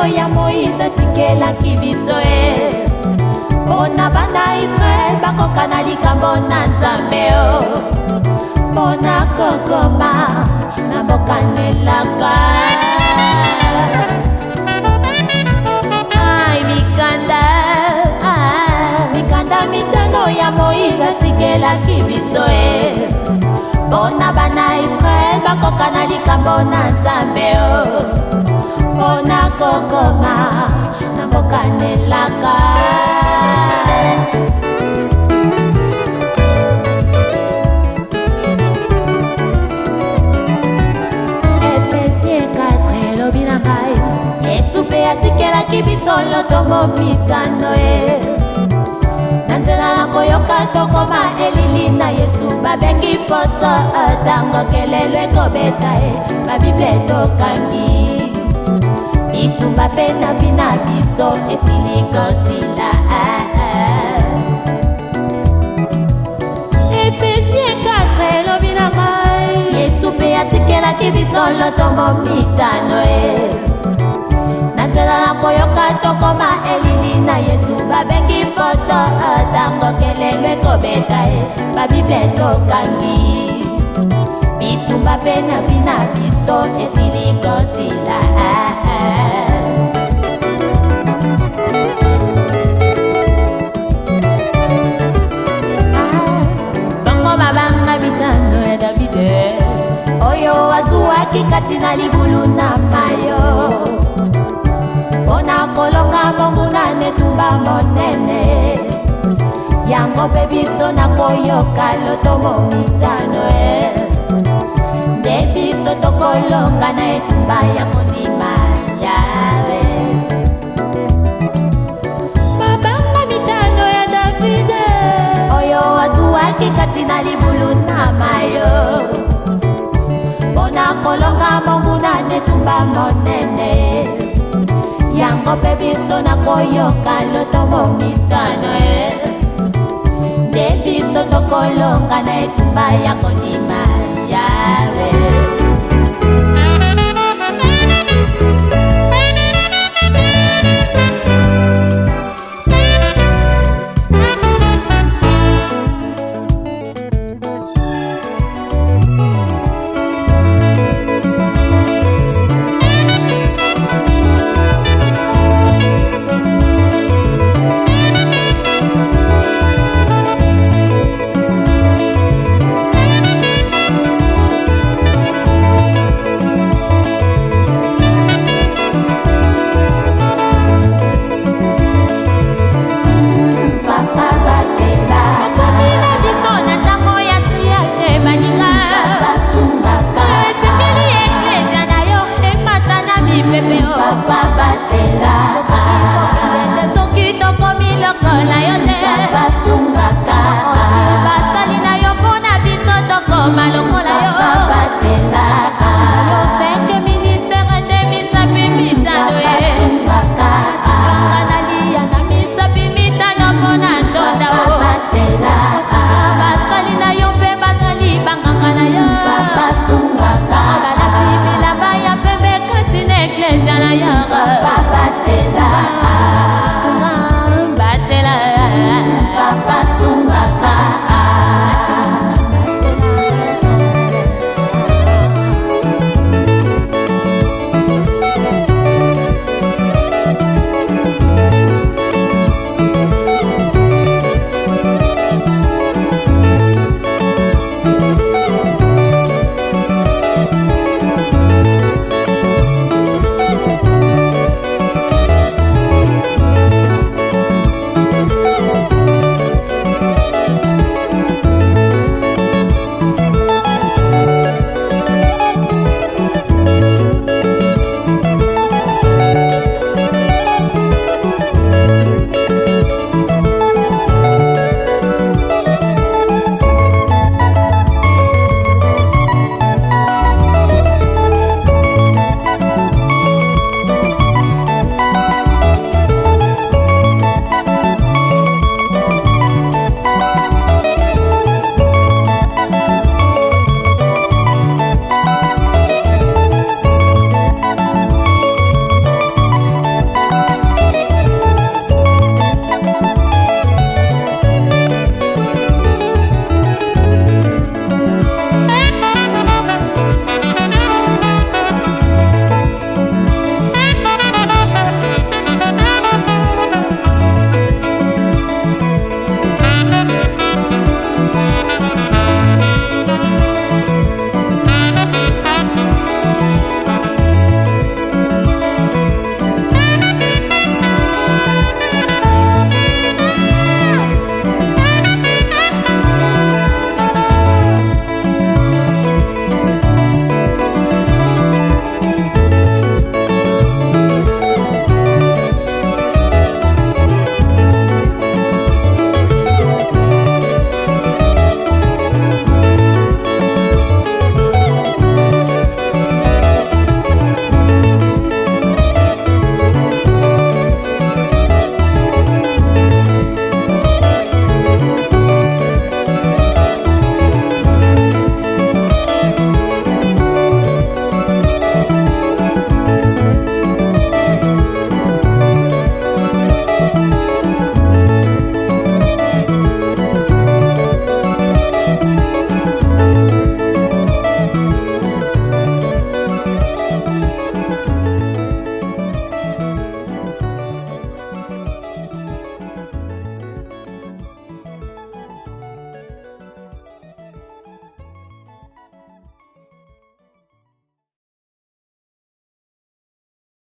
ya Moïse tikelaki biso e mpona bana Israel bakoka na likambo na Nzambe o mpona kokoma na bokanelaka mikanda mitano ya Moïse tikelaki biso e mpona bana Israel bakoka na likambo na Nzambe o mpona kokoma na bokanelaka Efesien 4 elobi na ngai Yesu mpe atikelaki biso lotombo mitano e na nzela na koyoka tokoma elili na Yesu babengi foto ntango kelelo ekobeta e babible tokangi bitumba mpe na vina biso esili kosila Efesien 4 elobi na ngai Yesu mpe atikelaki biso lotombo mitano e na nzela na koyoka tokoma elili na Yesu babengi foto ntango kelelo ekobeta e babible tokangi bitumba mpe na vina biso esili kosila bongo mabanga mitano ya Davide oyo azuwaki kati na libulu na mayo mpona kolonga monguna netumba monene yango mpe biso na koyoka lotombo mitano e nde biso tokolonga na etumba ya kondima yawe mabanga mitano ya Davide oyo azuwaki kati na libulu na mayo mpona kolonga monguna netumba monene yango mpe biso na koyoka lotombo mitano e nde biso tokolonga na etumba ya kondima yawe Papa